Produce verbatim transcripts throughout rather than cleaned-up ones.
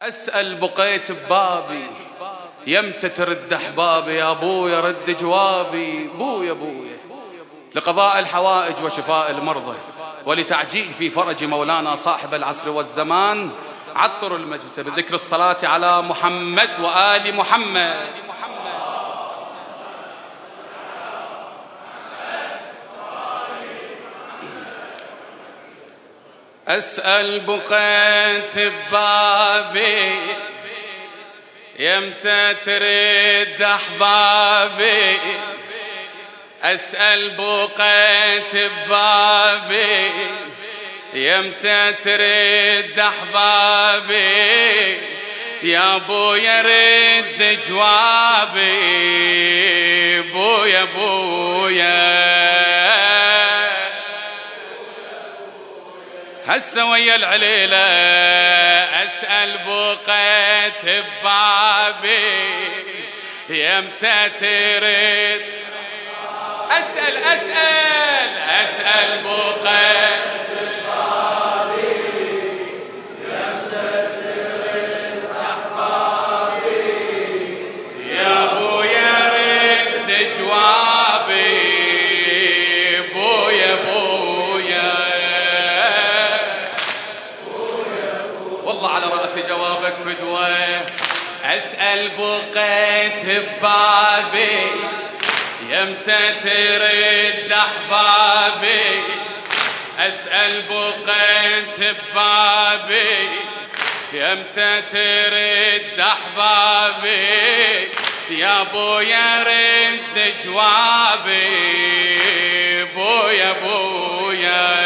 أسأل بقيت ببابي يمتى ترد أحبابي، يا أبويا رد جوابي. بويا بويا لقضاء الحوائج وشفاء المرضى ولتعجيل في فرج مولانا صاحب العصر والزمان، عطروا المجلس بذكر الصلاة على محمد وآل محمد. أسأل بقيت ببابي يمتى ترد أحبابي، أسأل بقيت ببابي يمتى ترد أحبابي، يا بويا رد جوابي. بويا بويا هسه ويا العليلة أسأل بقيت ببابي يمتى ترد. أسأل أسأل أسأل بقيت ببابي يمتى ترد أحبابي، يا بويا رد جوابي. بويا بويا والله على رأس جوابك فدوة. أسأل بقيت ببابي يمتى ترد أحبابي، أسأل بقيت ببابي يمتى ترد أحبابي، يا بويا رد جوابي. بويا بويا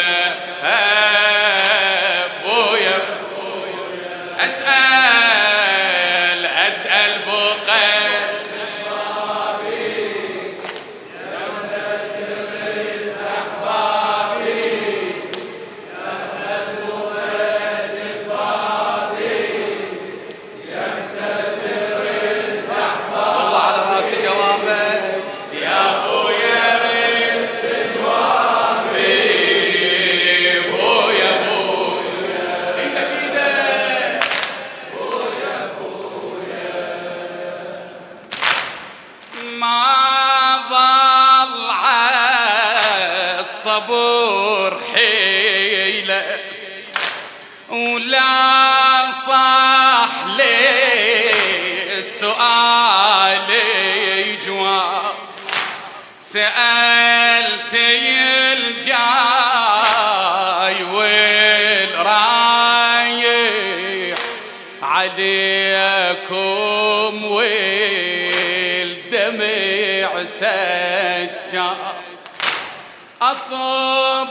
بويا أسأل أسأل بقيت الصبر حيلة ولا صح لي السؤال جواب، سألت الجاي والرايح عليكم والدمع سجار، أطلب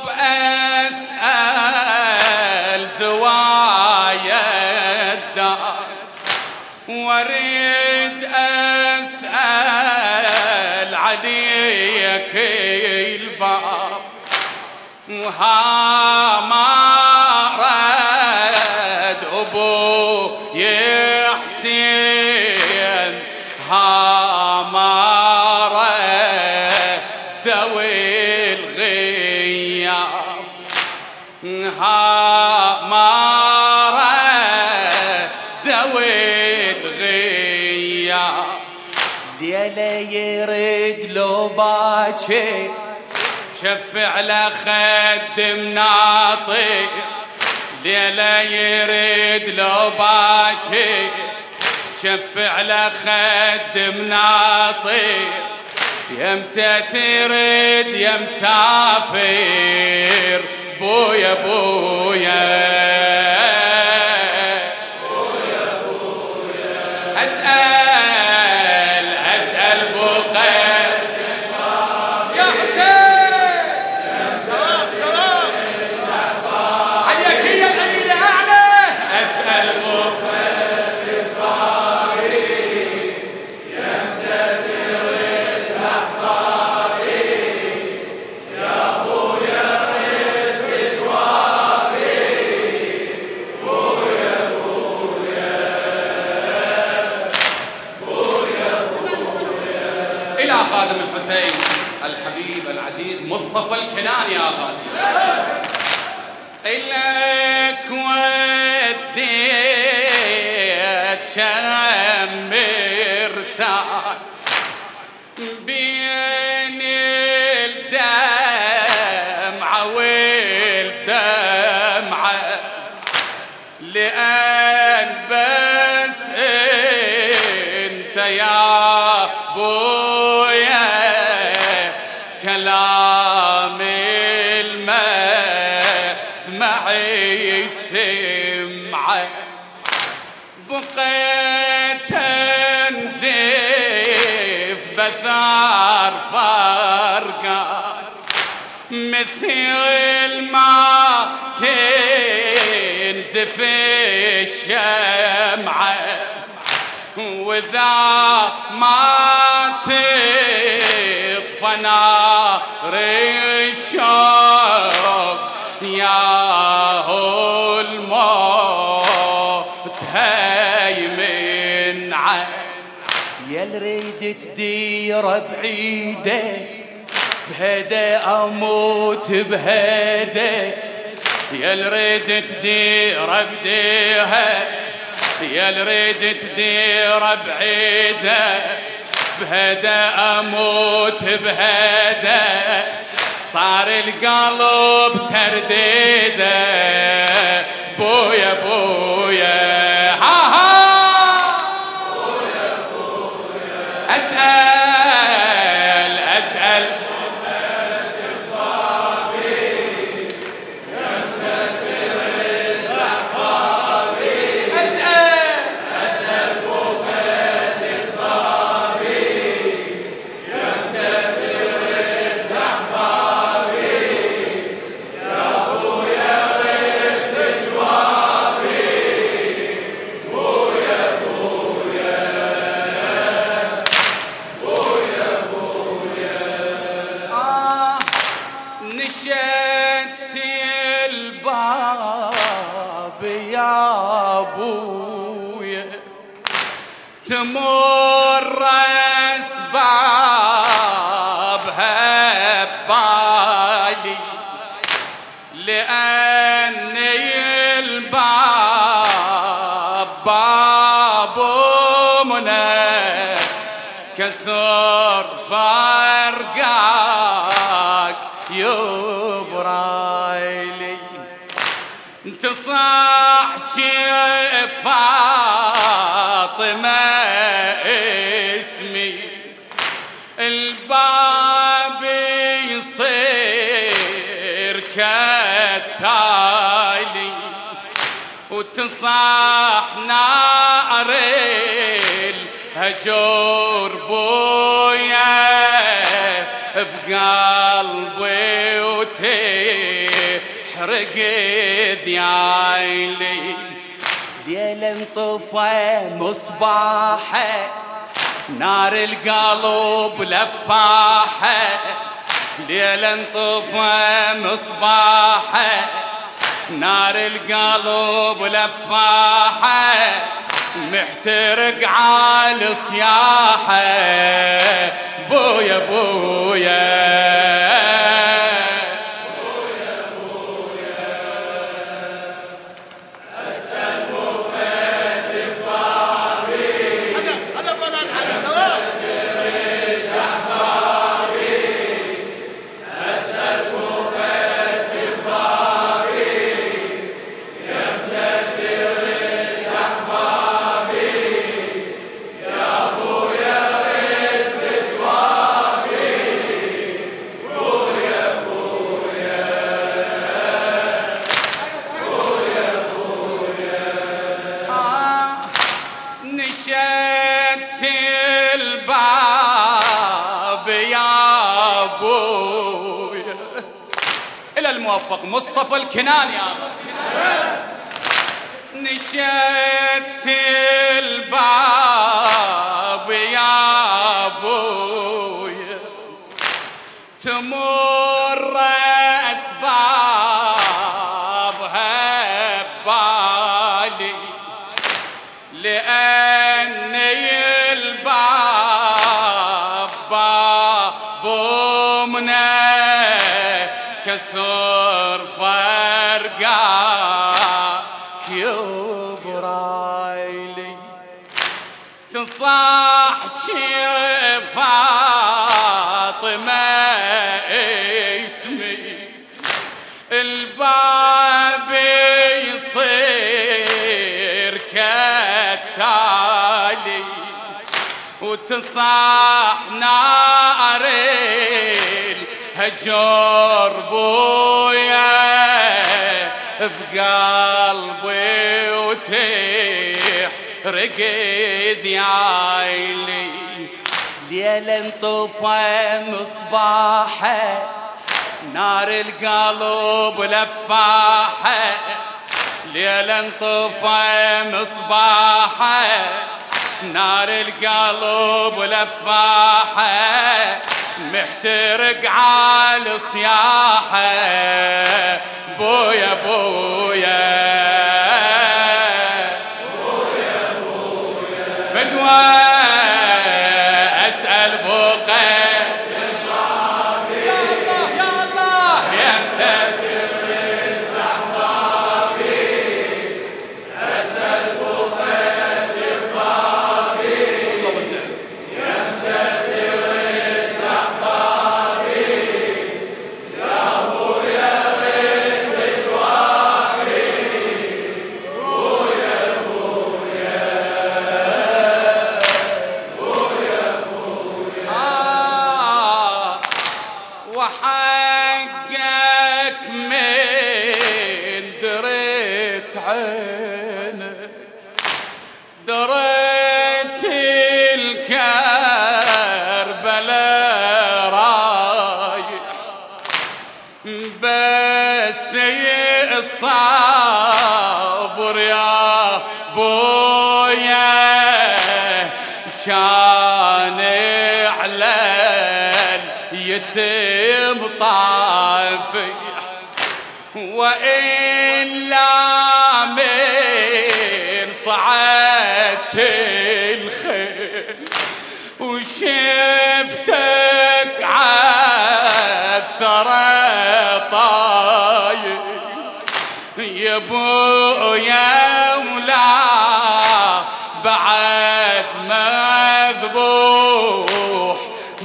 أسأل زوايا الدار، واريد أسأل عليك الباب، وها ما رد أبو يحسين، ها ما رد دوي الغياب، ها ما دوي الغياب. ليلة يرد لو باكي شف على خد مناطي، ليلة يرد لو باكي شف على خد مناطي، يمتى ترد يا مسافر. بويا بويا بويا بويا أسأل أسأل بقيت يا حسين. جواب جواب عليك هي القليلة أعلى. أسأل بقيت ببابي يمتى ترد أحبابي، يا بويا رد جوابي. بويا بويا بويا بويا إلى خادم الحسين الحبيب العزيز مصطفى الكناني. يا خادم إلك وديت كم مرسال بين الدمعة والدمعة، لأن بس انت يا بويا كلام المدمع يسمعه. بقيت انزف بثار فرقك مثل ما تنزف الشمعة، وإذا ما تطفى نار الشوق ياهو الموت هيمن ع يا لريد تدير بعيده بهدا اموت بهدا، يا لريد تدير بديها، يا لريد تدير بعيده بهدا اموت بهدا، صار القلب ترديده بويا بويا ها ها بويا بويا. اسال اسال نشت الباب يا ابويا تمر اسبابها ببالي، لاني الباب باب منى كسر فرقاك يبرايلي. انت صح فاطمة اسمي الباب يصير كالتالي، وتصاح نار الهجور بويا بقلبي وتحرق ذيالي. ليلة انطفى مصباحه نار القلب لفاحه، ليلة انطفى مصباحه نار القلب لفاحه، محترق على صياحه بويا بويا نشت الباب يا ابويا الى الموفق مصطفى الكناني يا رب. نشت الباب يا ابويا تمر اسبابها ببالي، لأني الباب باب منى كسر فرقاك يبرايلي. تصاح فاطمة اسمي الباب يصير كالتالي وتصاح نار الهجر بويا بقلبي وتحرق ذيالي ليل انطفى مصباحه نار القلب لفاحه ليل انطفى مصباحه نار القلب لفاحه محترق على صياحه بويا بويا بويا بويا فدوى اسال بقى وحقك من دريت عينك دريت الكربلاء رايح بس الصبر يا بويا كان على يتم طافح وإلا من صعدت الخيل وشفتك عالثرى طايح يا بويا ولا بعد مذبوح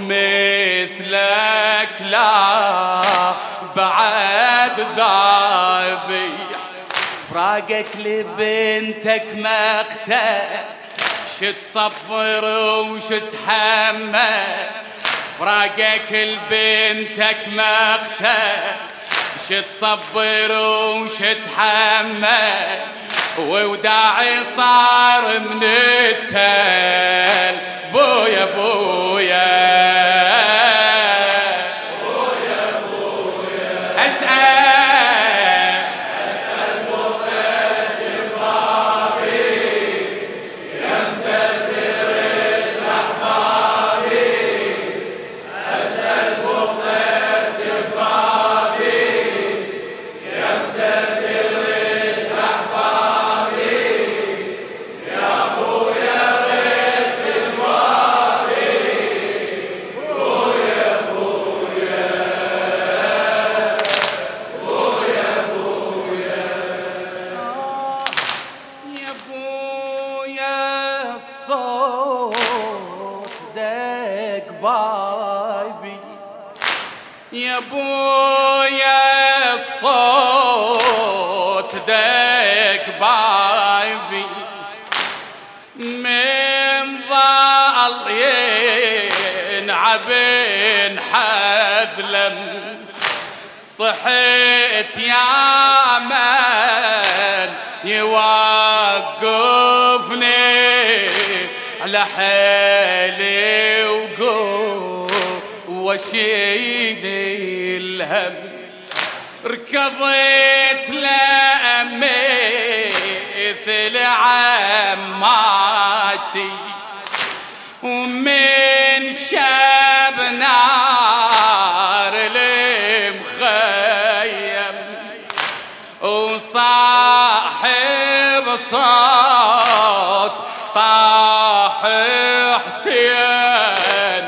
مثلك لا بعد ذابح فراقك لبنتك مقتل شتصبر وشتحمل فراقك لبنتك مقتل شتصبر وشتحمل وداعي صار من التل بويا بويا يا بويا الصوت دق بايبي من ظل ينعب حذلم صحيت يا من يوقفني على حيلي وقوم وشيل الهم ركضت لأمي مثل عماتي ومن شاب نار المخيم وصاحب صوت طاح حسين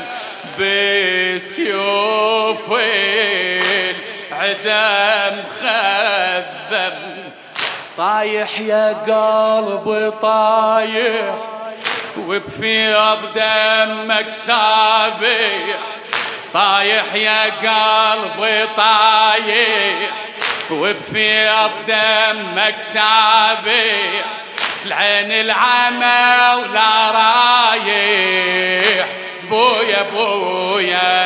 بسيوف العدم خذم طايح يا قلبي طايح وبفيض دمك سابح طايح يا قلبي طايح، وبفيض دمك سابح العين العمى ولا رايح. بويا بويا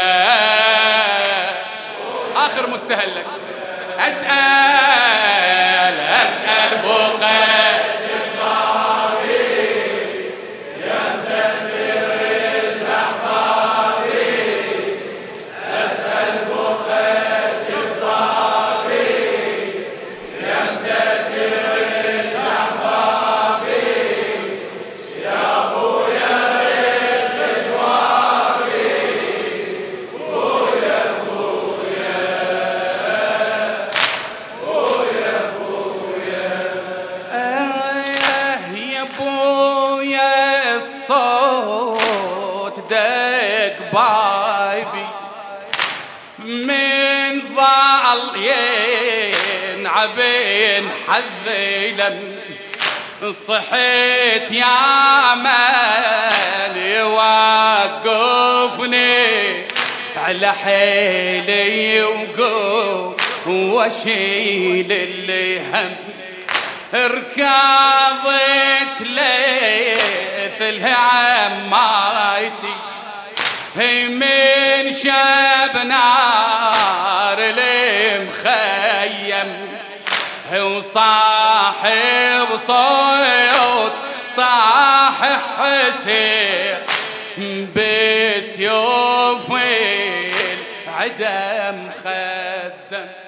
آخر مستهلك أسأل أسأل بقى بايبي من ظل ينعبين حذيلا صحيت يا من يوقفني على حيلي وقوم واشيل اللي هم ركضت ليث الهمايتي هي من شاب نار المخيم وصاحب صوت طاح حسين بسيوف العدم خذم